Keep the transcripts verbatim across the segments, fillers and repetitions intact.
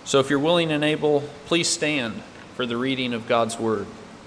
So if you're willing and able, please stand for the reading of God's word.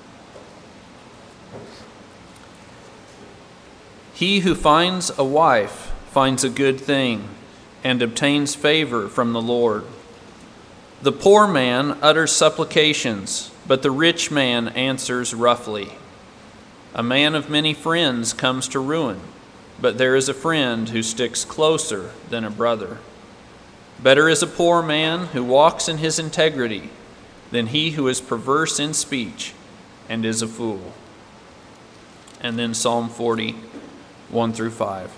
He who finds a wife finds a good thing and obtains favor from the Lord. The poor man utters supplications, but the rich man answers roughly. A man of many friends comes to ruin, but there is a friend who sticks closer than a brother. Better is a poor man who walks in his integrity than he who is perverse in speech and is a fool. And then Psalm forty, one through five.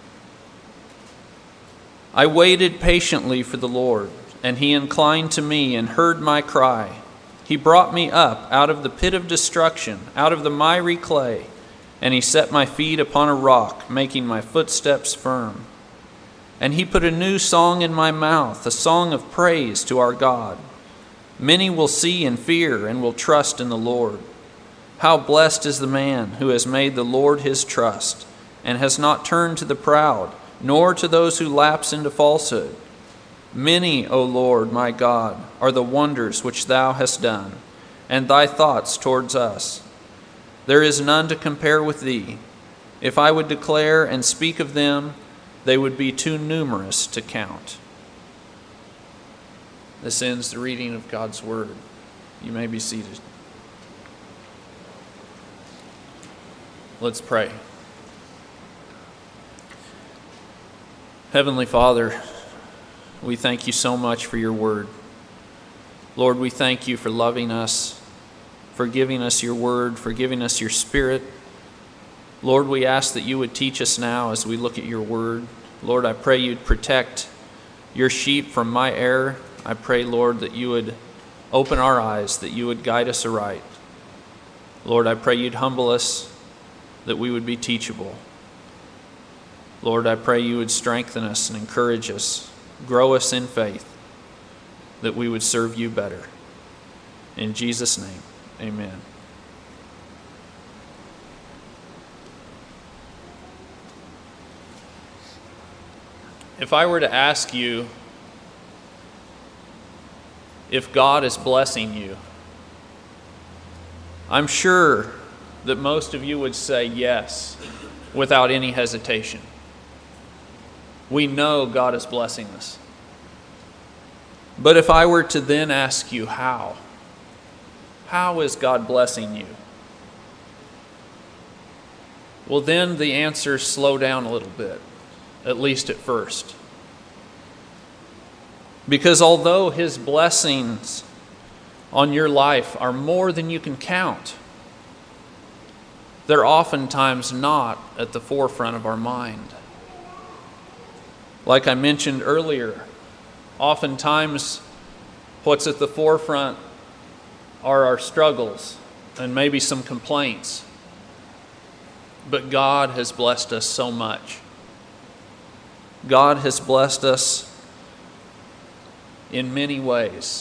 I waited patiently for the Lord, and he inclined to me and heard my cry. He brought me up out of the pit of destruction, out of the miry clay, and he set my feet upon a rock, making my footsteps firm. And he put a new song in my mouth, a song of praise to our God. Many will see and fear and will trust in the Lord. How blessed is the man who has made the Lord his trust, and has not turned to the proud, nor to those who lapse into falsehood. Many, O Lord, my God, are the wonders which thou hast done, and thy thoughts towards us. There is none to compare with thee. If I would declare and speak of them, they would be too numerous to count. This ends the reading of God's word. You may be seated. Let's pray. Heavenly Father, we thank you so much for your word. Lord, we thank you for loving us, for giving us your word, for giving us your spirit. Lord, we ask that you would teach us now as we look at your word. Lord, I pray you'd protect your sheep from my error. I pray, Lord, that you would open our eyes, that you would guide us aright. Lord, I pray you'd humble us, that we would be teachable. Lord, I pray you would strengthen us and encourage us, grow us in faith, that we would serve you better. In Jesus' name, amen. If I were to ask you if God is blessing you, I'm sure that most of you would say yes without any hesitation. We know God is blessing us. But if I were to then ask you how, how is God blessing you? Well, then the answers slow down a little bit, at least at first. Because although his blessings on your life are more than you can count, they're oftentimes not at the forefront of our mind. Like I mentioned earlier, oftentimes what's at the forefront are our struggles and maybe some complaints. But God has blessed us so much. God has blessed us in many ways.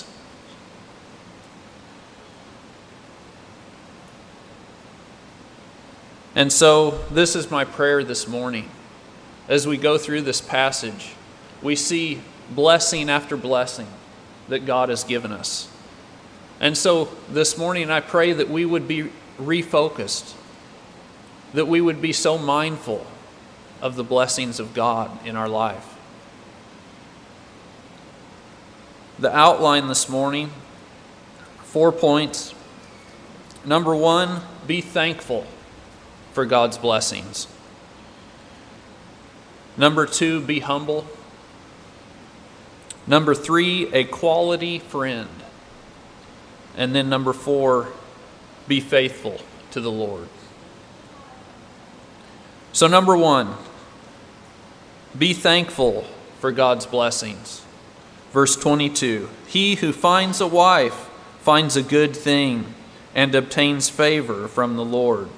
And so this is my prayer this morning. As we go through this passage, we see blessing after blessing that God has given us. And so this morning I pray that we would be refocused, that we would be so mindful of the blessings of God in our life. The outline this morning, four points. Number one, be thankful for God's blessings. Number two, be humble. Number three, a quality friend. And then number four, be faithful to the Lord. So number one, be thankful for God's blessings. Verse twenty-two, he who finds a wife finds a good thing and obtains favor from the Lord.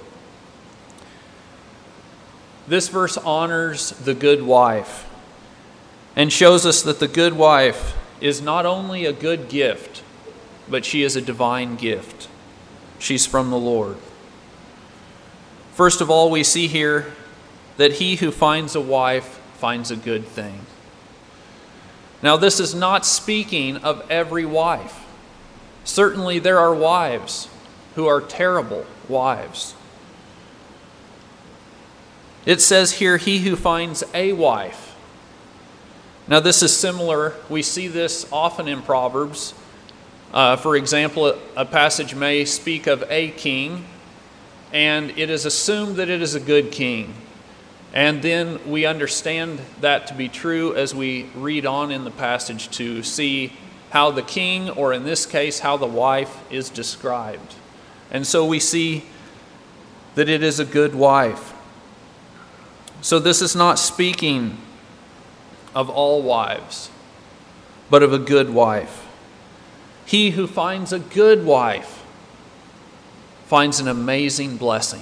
This verse honors the good wife and shows us that the good wife is not only a good gift, but she is a divine gift. She's from the Lord. First of all, we see here that he who finds a wife finds a good thing. Now, this is not speaking of every wife. Certainly there are wives who are terrible wives. It says here, he who finds a wife. Now, this is similar. We see this often in Proverbs. Uh, for example, a passage may speak of a king, and it is assumed that it is a good king. And then we understand that to be true as we read on in the passage to see how the king, or in this case, how the wife is described. And so we see that it is a good wife. So this is not speaking of all wives, but of a good wife. He who finds a good wife finds an amazing blessing.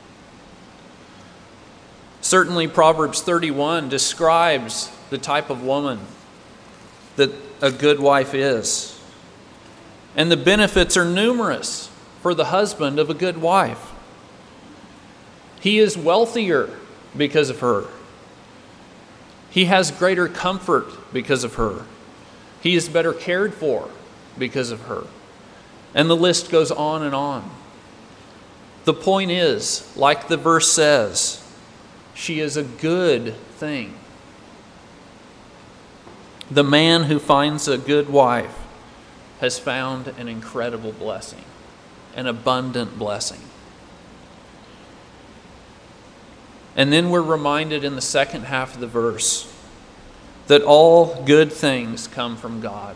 Certainly Proverbs thirty-one describes the type of woman that a good wife is. And the benefits are numerous for the husband of a good wife. He is wealthier because of her. He has greater comfort because of her. He is better cared for because of her. And the list goes on and on. The point is, like the verse says, she is a good thing. The man who finds a good wife has found an incredible blessing, an abundant blessing. And then we're reminded in the second half of the verse that all good things come from God.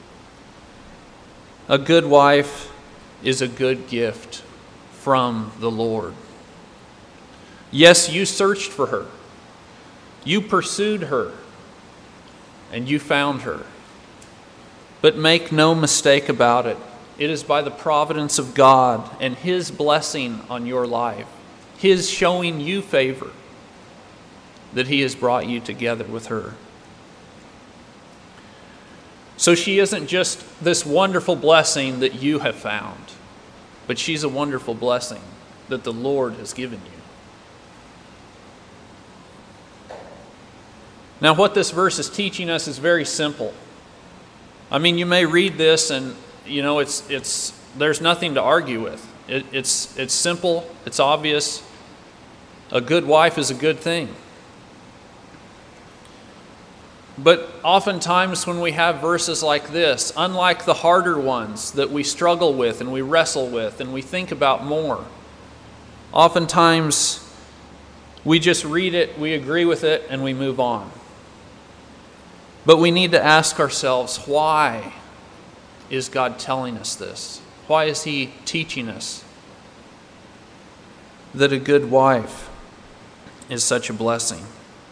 A good wife is a good gift from the Lord. Yes, you searched for her. You pursued her. And you found her. But make no mistake about it. It is by the providence of God and His blessing on your life, His showing you favor, that He has brought you together with her. So she isn't just this wonderful blessing that you have found, but she's a wonderful blessing that the Lord has given you. Now, what this verse is teaching us is very simple. I mean, you may read this and, you know, it's it's there's nothing to argue with. It, it's it's simple, it's obvious. A good wife is a good thing. But oftentimes when we have verses like this, unlike the harder ones that we struggle with and we wrestle with and we think about more, oftentimes we just read it, we agree with it, and we move on. But we need to ask ourselves, why is God telling us this? Why is He teaching us that a good wife is such a blessing?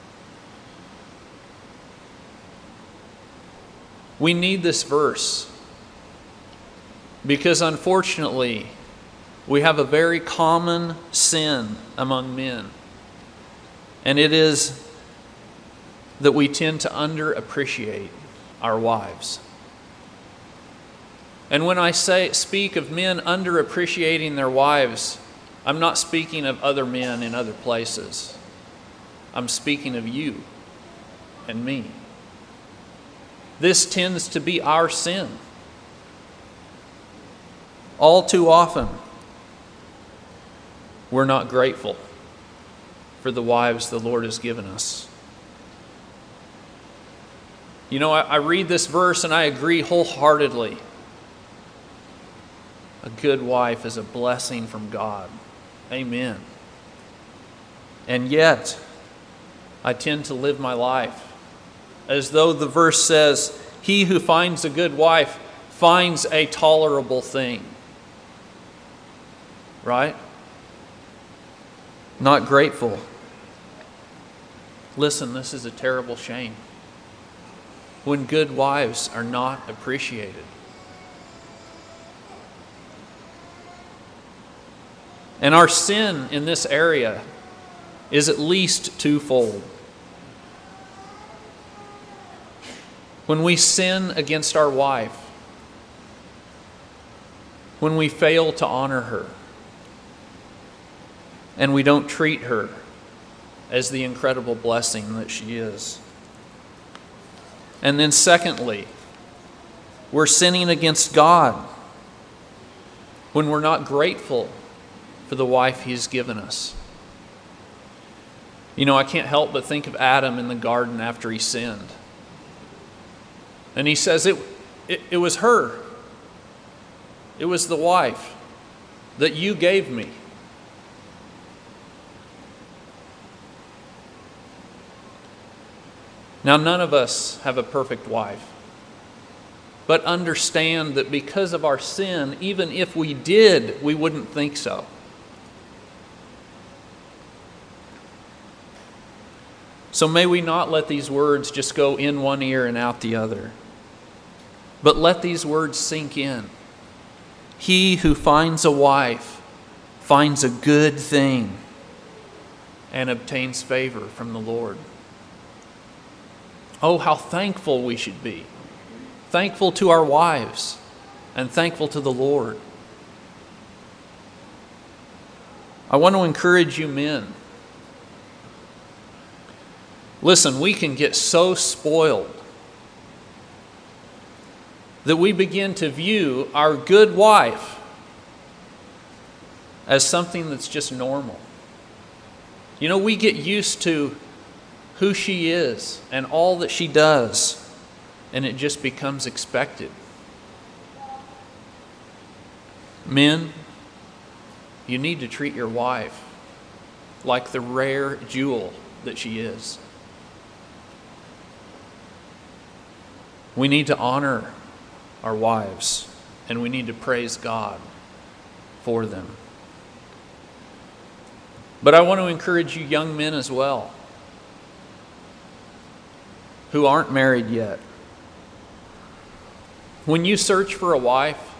We need this verse because unfortunately we have a very common sin among men, and it is that we tend to underappreciate our wives. And when I say speak of men underappreciating their wives, I'm not speaking of other men in other places. I'm speaking of you and me. This tends to be our sin. All too often, we're not grateful for the wives the Lord has given us. You know, I, I read this verse and I agree wholeheartedly. A good wife is a blessing from God. Amen. And yet, I tend to live my life as though the verse says, he who finds a good wife finds a tolerable thing. Right? Not grateful. Listen, this is a terrible shame when good wives are not appreciated. And our sin in this area is at least twofold. When we sin against our wife, when we fail to honor her, and we don't treat her as the incredible blessing that she is. And then secondly, we're sinning against God when we're not grateful for the wife He's given us. You know, I can't help but think of Adam in the garden after he sinned. And he says, it, it, it was her. It was the wife that you gave me. Now, none of us have a perfect wife. But understand that because of our sin, even if we did, we wouldn't think so. So may we not let these words just go in one ear and out the other, but let these words sink in. He who finds a wife finds a good thing and obtains favor from the Lord. Oh, how thankful we should be. Thankful to our wives and thankful to the Lord. I want to encourage you men. Listen, we can get so spoiled that we begin to view our good wife as something that's just normal. You know, we get used to who she is and all that she does, and it just becomes expected. Men, you need to treat your wife like the rare jewel that she is. We need to honor our wives, and we need to praise God for them. But I want to encourage you young men as well, who aren't married yet. When you search for a wife,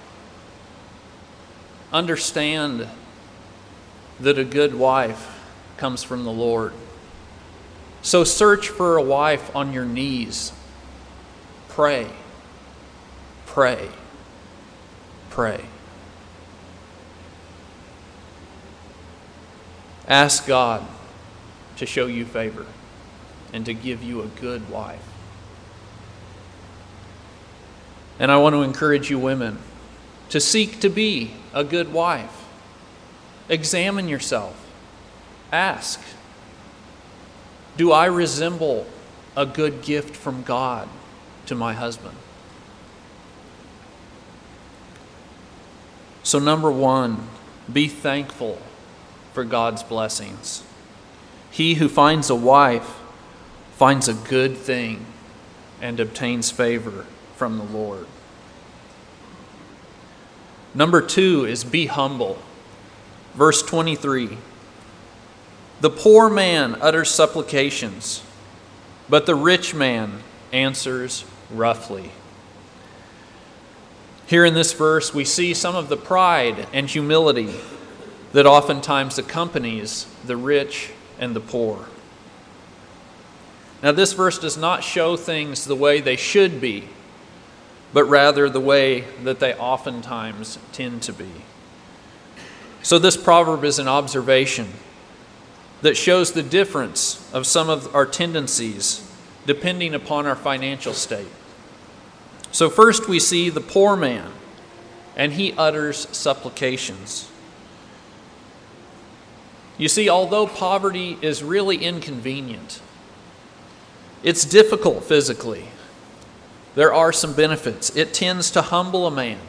understand that a good wife comes from the Lord. So search for a wife on your knees. Pray, pray, pray. Ask God to show you favor and to give you a good wife. And I want to encourage you women to seek to be a good wife. Examine yourself. Ask, do I resemble a good gift from God to my husband? So number one, be thankful for God's blessings. He who finds a wife finds a good thing and obtains favor from the Lord. Number two is be humble. Verse twenty-three, the poor man utters supplications, but the rich man answers roughly. Here in this verse, we see some of the pride and humility that oftentimes accompanies the rich and the poor. Now, this verse does not show things the way they should be, but rather the way that they oftentimes tend to be. So this proverb is an observation that shows the difference of some of our tendencies depending upon our financial state. So first we see the poor man, and he utters supplications. You see, although poverty is really inconvenient, it's difficult physically, there are some benefits. It tends to humble a man.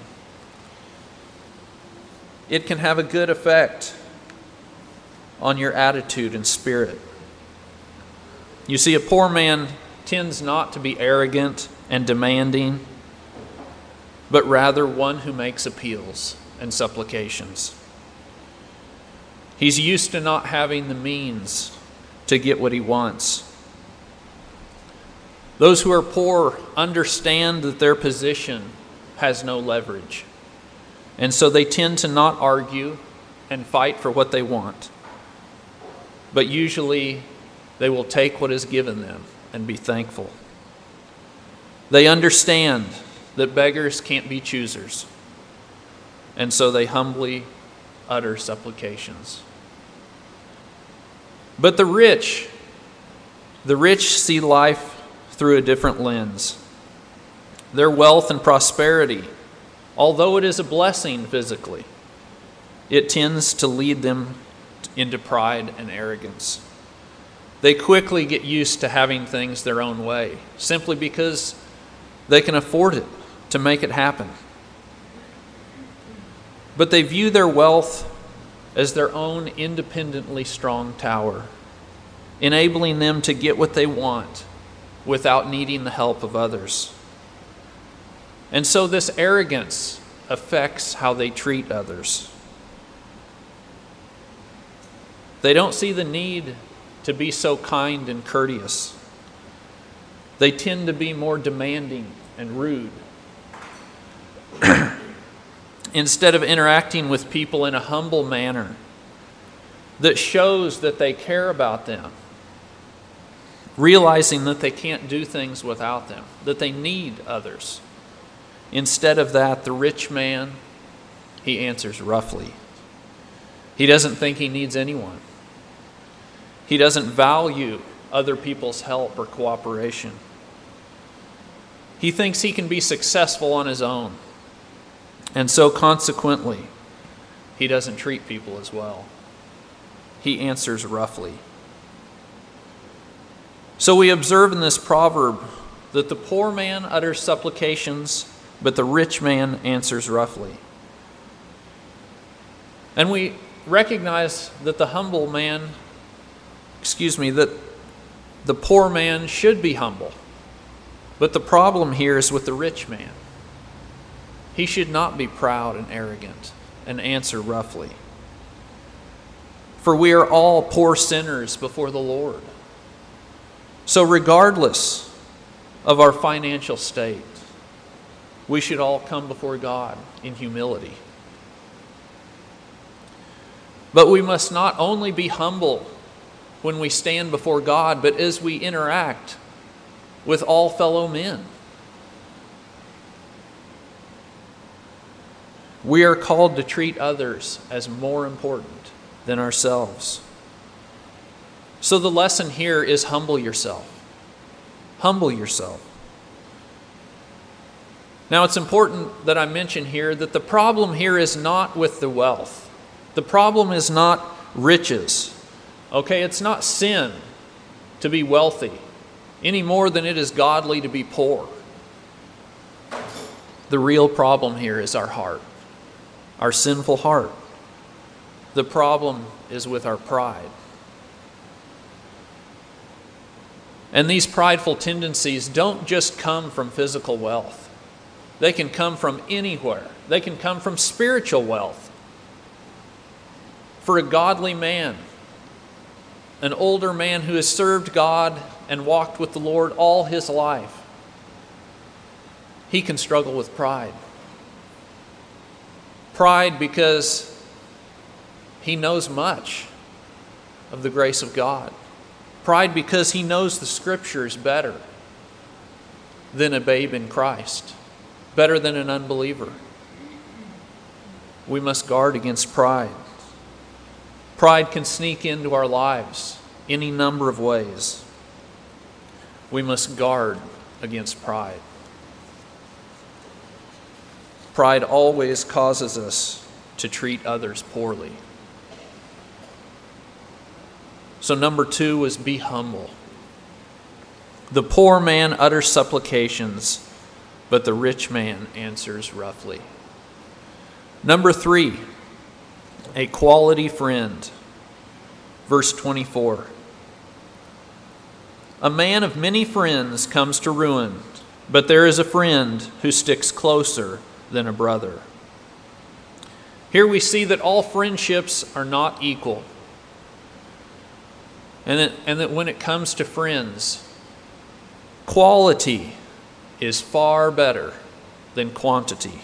It can have a good effect on your attitude and spirit. You see, a poor man tends not to be arrogant and demanding, but rather one who makes appeals and supplications. He's used to not having the means to get what he wants. Those who are poor understand that their position has no leverage, and so they tend to not argue and fight for what they want. But usually they will take what is given them and be thankful. They understand that beggars can't be choosers, and so they humbly utter supplications. But the rich, the rich see life through a different lens. Their wealth and prosperity, although it is a blessing physically, it tends to lead them into pride and arrogance. They quickly get used to having things their own way, simply because they can afford it to make it happen. But they view their wealth as their own independently strong tower, enabling them to get what they want without needing the help of others. And so this arrogance affects how they treat others. They don't see the need to be so kind and courteous. They tend to be more demanding and rude. Instead of interacting with people in a humble manner that shows that they care about them, realizing that they can't do things without them, that they need others. Instead of that, the rich man, he answers roughly. He doesn't think he needs anyone. He doesn't value other people's help or cooperation. He thinks he can be successful on his own. And so consequently, he doesn't treat people as well. He answers roughly. So we observe in this proverb that the poor man utters supplications, but the rich man answers roughly. And we recognize that the humble man, excuse me, that the poor man should be humble. But the problem here is with the rich man. He should not be proud and arrogant and answer roughly. For we are all poor sinners before the Lord. So regardless of our financial state, we should all come before God in humility. But we must not only be humble when we stand before God, but as we interact with all fellow men. We are called to treat others as more important than ourselves. So the lesson here is humble yourself. Humble yourself. Now it's important that I mention here that the problem here is not with the wealth. The problem is not riches. Okay, it's not sin to be wealthy any more than it is godly to be poor. The real problem here is our heart. Our sinful heart. The problem is with our pride. And these prideful tendencies don't just come from physical wealth. They can come from anywhere. They can come from spiritual wealth. For a godly man, an older man who has served God and walked with the Lord all his life, he can struggle with pride. Pride because he knows much of the grace of God. Pride because he knows the Scriptures better than a babe in Christ, better than an unbeliever. We must guard against pride. Pride can sneak into our lives any number of ways. We must guard against pride. Pride always causes us to treat others poorly. So number two was be humble. The poor man utters supplications, but the rich man answers roughly. Number three, a quality friend. Verse twenty-four. A man of many friends comes to ruin, but there is a friend who sticks closer than a brother. Here we see that all friendships are not equal. And that, and that when it comes to friends, quality is far better than quantity.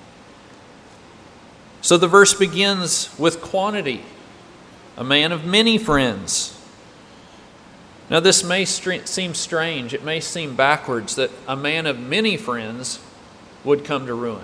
So the verse begins with quantity, a man of many friends. Now this may st- seem strange, it may seem backwards that a man of many friends would come to ruin.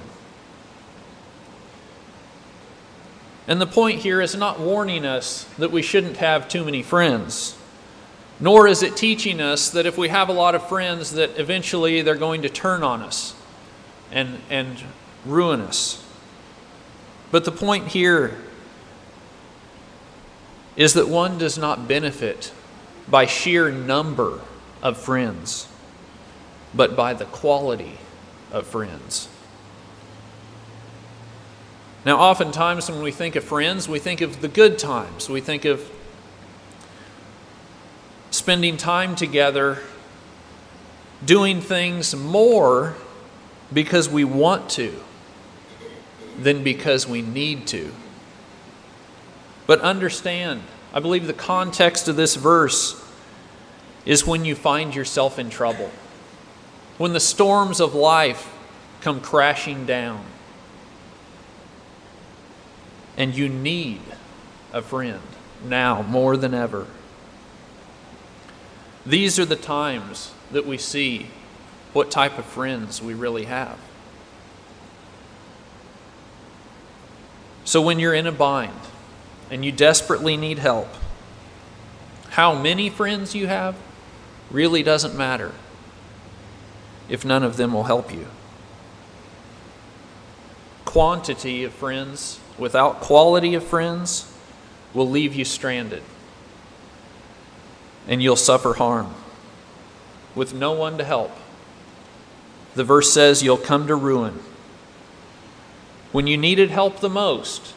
And the point here is not warning us that we shouldn't have too many friends. Nor is it teaching us that if we have a lot of friends that eventually they're going to turn on us and, and ruin us. But the point here is that one does not benefit by sheer number of friends, but by the quality of friends. Now, oftentimes when we think of friends, we think of the good times. We think of spending time together, doing things more because we want to than because we need to. But understand, I believe the context of this verse is when you find yourself in trouble. When the storms of life come crashing down and you need a friend now more than ever. These are the times that we see what type of friends we really have. So when you're in a bind and you desperately need help, how many friends you have really doesn't matter if none of them will help you. Quantity of friends without quality of friends will leave you stranded, and you'll suffer harm with no one to help. The verse says you'll come to ruin. When you needed help the most,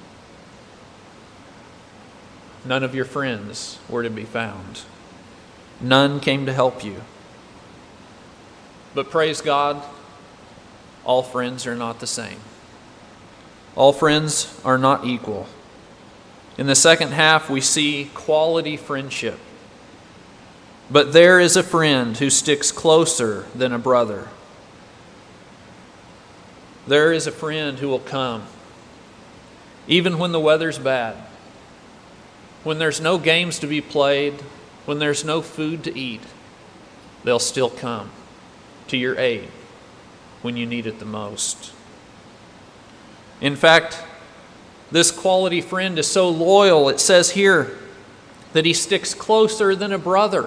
none of your friends were to be found. None came to help you. But praise God, all friends are not the same. All friends are not equal. In the second half, we see quality friendship. But there is a friend who sticks closer than a brother. There is a friend who will come, even when the weather's bad, when there's no games to be played, when there's no food to eat, they'll still come to your aid when you need it the most. In fact, this quality friend is so loyal, it says here that he sticks closer than a brother.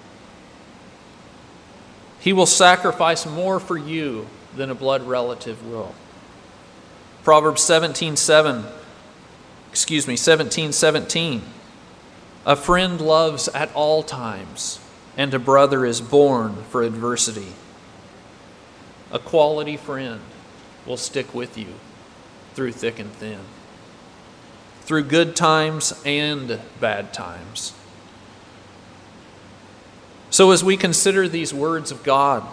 He will sacrifice more for you than a blood relative will. Proverbs seventeen seven, excuse me, seventeen seventeen. A friend loves at all times, and a brother is born for adversity. A quality friend will stick with you through thick and thin, through good times and bad times. So as we consider these words of God,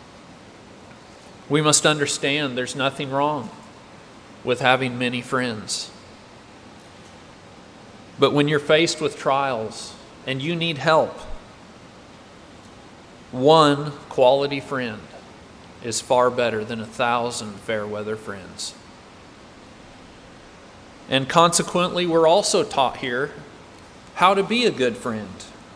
we must understand there's nothing wrong with having many friends. But when you're faced with trials and you need help, one quality friend is far better than a thousand fair weather friends. And consequently, we're also taught here how to be a good friend.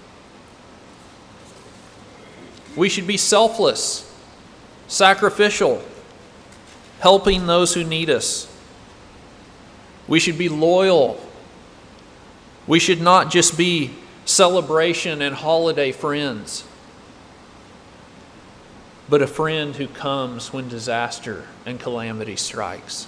We should be selfless, sacrificial, helping those who need us. We should be loyal. We should not just be celebration and holiday friends, but a friend who comes when disaster and calamity strikes.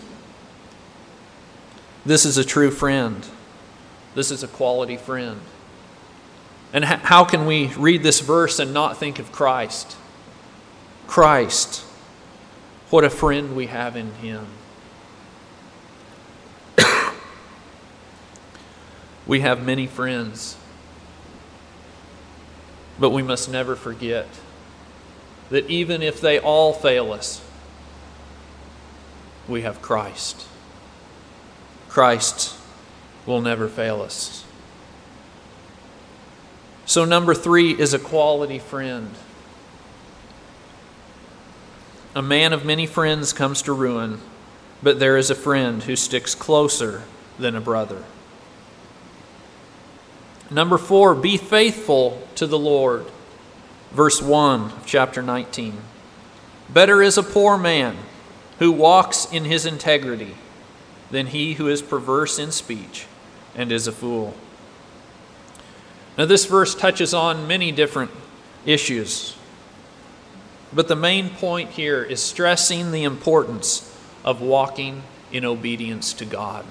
This is a true friend. This is a quality friend. And how can we read this verse and not think of Christ? Christ. What a friend we have in Him. We have many friends, but we must never forget that even if they all fail us, we have Christ. Christ will never fail us. So number three is a quality friend. A man of many friends comes to ruin, but there is a friend who sticks closer than a brother. Number four, be faithful to the Lord. Verse one of chapter nineteen. Better is a poor man who walks in his integrity than he who is perverse in speech and is a fool. Now, this verse touches on many different issues, but the main point here is stressing the importance of walking in obedience to God.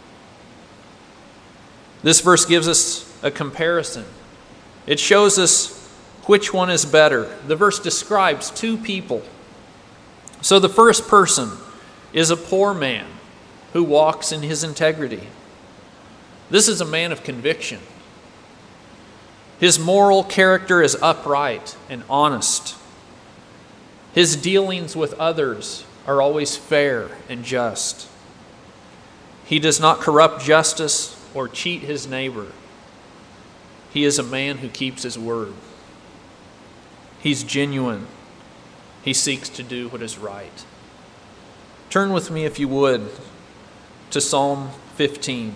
This verse gives us a comparison. It shows us which one is better. The verse describes two people. So the first person is a poor man who walks in his integrity. This is a man of conviction. His moral character is upright and honest. His dealings with others are always fair and just. He does not corrupt justice or cheat his neighbor. He is a man who keeps his word. He's genuine. He seeks to do what is right. Turn with me, if you would, to Psalm fifteen.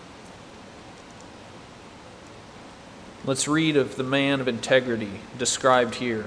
Let's read of the man of integrity described here.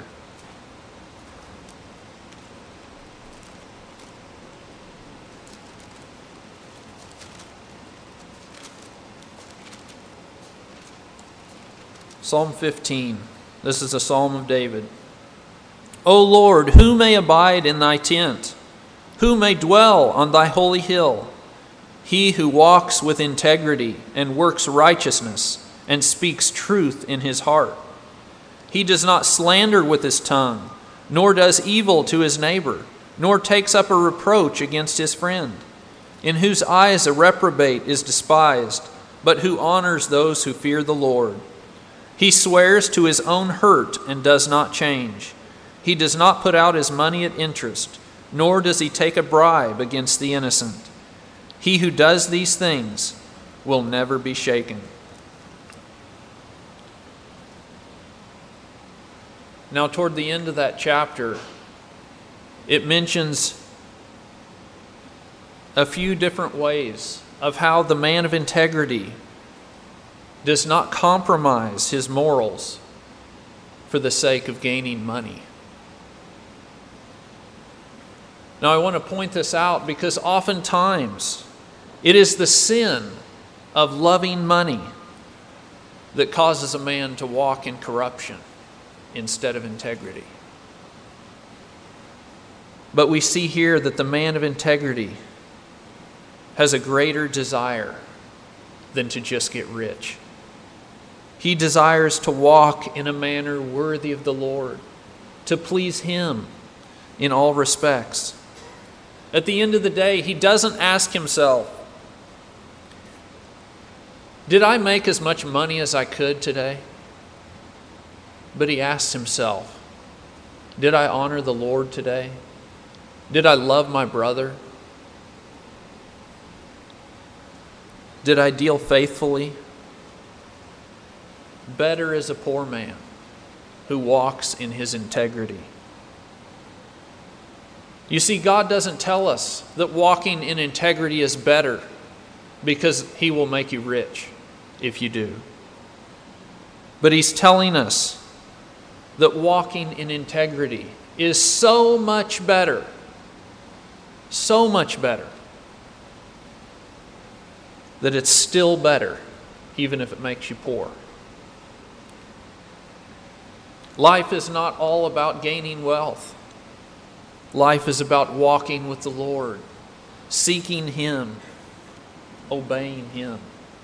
Psalm fifteen. This is a psalm of David. O Lord, who may abide in thy tent? Who may dwell on thy holy hill? He who walks with integrity and works righteousness and speaks truth in his heart. He does not slander with his tongue, nor does evil to his neighbor, nor takes up a reproach against his friend, in whose eyes a reprobate is despised, but who honors those who fear the Lord. He swears to his own hurt and does not change. He does not put out his money at interest, nor does he take a bribe against the innocent. He who does these things will never be shaken. Now, toward the end of that chapter, it mentions a few different ways of how the man of integrity does not compromise his morals for the sake of gaining money. Now, I want to point this out because oftentimes it is the sin of loving money that causes a man to walk in corruption instead of integrity. But we see here that the man of integrity has a greater desire than to just get rich. He desires to walk in a manner worthy of the Lord, to please Him in all respects. At the end of the day, he doesn't ask himself, did I make as much money as I could today? But he asks himself, did I honor the Lord today? Did I love my brother? Did I deal faithfully? Better is a poor man who walks in his integrity. You see, God doesn't tell us that walking in integrity is better because He will make you rich if you do. But He's telling us that walking in integrity is so much better, so much better, that it's still better even if it makes you poor. Life is not all about gaining wealth. Life is about walking with the Lord, seeking Him, obeying Him.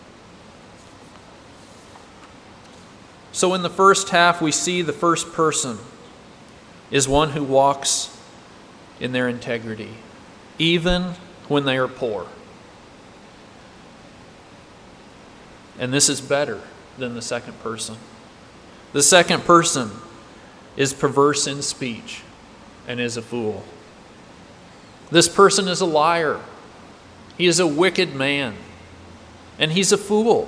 So in the first half, we see the first person is one who walks in their integrity, even when they are poor. And this is better than the second person. The second person is perverse in speech and is a fool. This person is a liar. He is a wicked man, and he's a fool.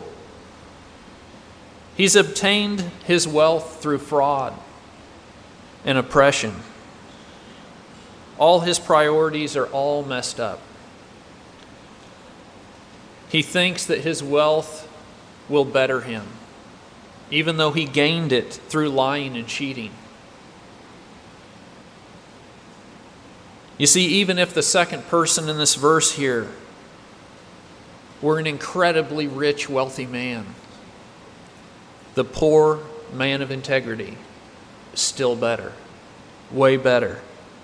He's obtained his wealth through fraud and oppression. All his priorities are all messed up. He thinks that his wealth will better him, even though he gained it through lying and cheating. You see, even if the second person in this verse here were an incredibly rich, wealthy man, The poor man of integrity is still better, way better.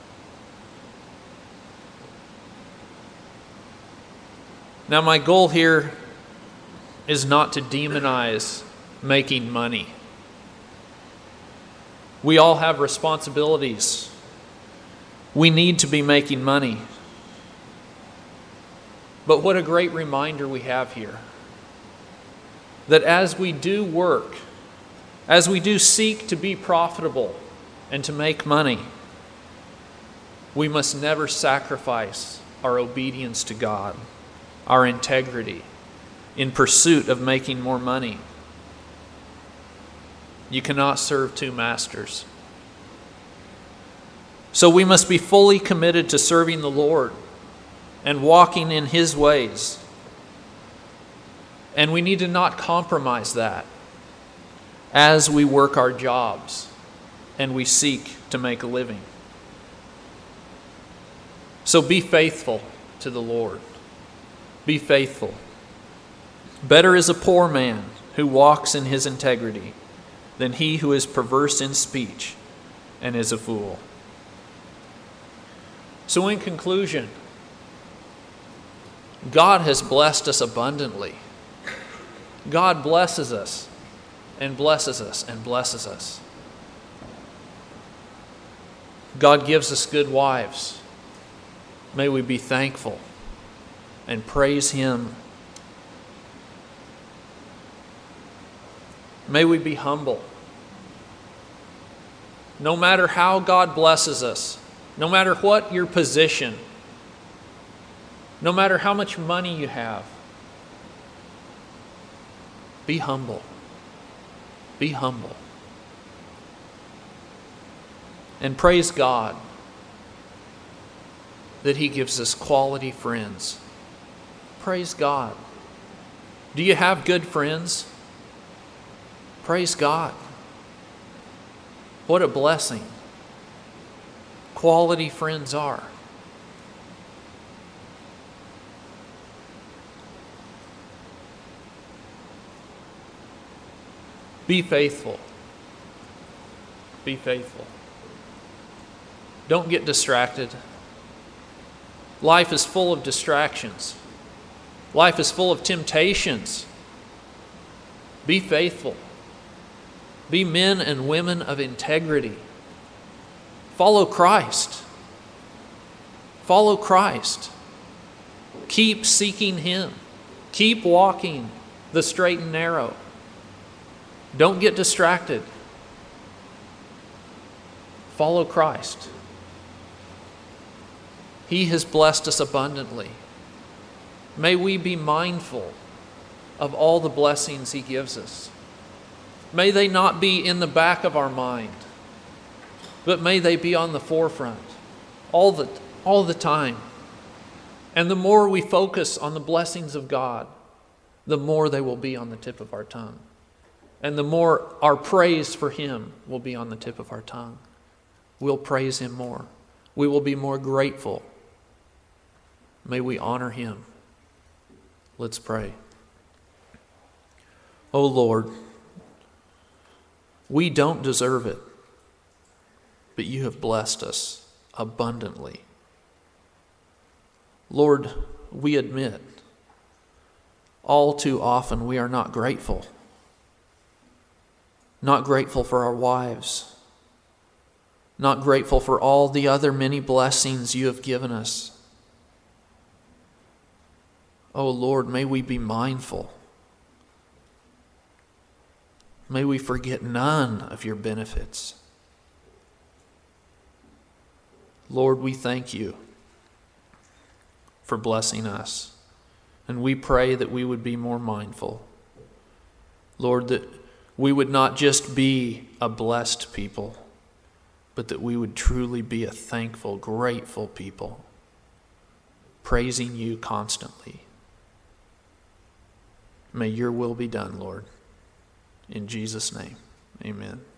Now, my goal here is not to demonize making money. We all have responsibilities. We need to be making money. But what a great reminder we have here. That as we do work, as we do seek to be profitable and to make money, we must never sacrifice our obedience to God, our integrity, in pursuit of making more money. You cannot serve two masters. So we must be fully committed to serving the Lord and walking in His ways. And we need to not compromise that as we work our jobs and we seek to make a living. So be faithful to the Lord. Be faithful. Better is a poor man who walks in his integrity than he who is perverse in speech and is a fool. So in conclusion, God has blessed us abundantly. God blesses us and blesses us and blesses us. God gives us good wives. May we be thankful and praise Him. May we be humble. No matter how God blesses us, no matter what your position, no matter how much money you have, be humble. Be humble. And praise God that He gives us quality friends. Praise God. Do you have good friends? Praise God. What a blessing quality friends are. Be faithful. Be faithful. Don't get distracted. Life is full of distractions. Life is full of temptations. Be faithful. Be men and women of integrity. Follow Christ. Follow Christ. Keep seeking Him. Keep walking the straight and narrow. Don't get distracted. Follow Christ. He has blessed us abundantly. May we be mindful of all the blessings He gives us. May they not be in the back of our mind, but may they be on the forefront all the, all the time. And the more we focus on the blessings of God, the more they will be on the tip of our tongue. And the more our praise for Him will be on the tip of our tongue. We'll praise Him more. We will be more grateful. May we honor Him. Let's pray. Oh Lord, we don't deserve it, but You have blessed us abundantly. Lord, we admit all too often we are not grateful. Not grateful for our wives. Not grateful for all the other many blessings You have given us. Oh Lord, may we be mindful. May we forget none of Your benefits. Lord, we thank You for blessing us. And we pray that we would be more mindful. Lord, that we would not just be a blessed people, but that we would truly be a thankful, grateful people, praising You constantly. May Your will be done, Lord. In Jesus' name, amen.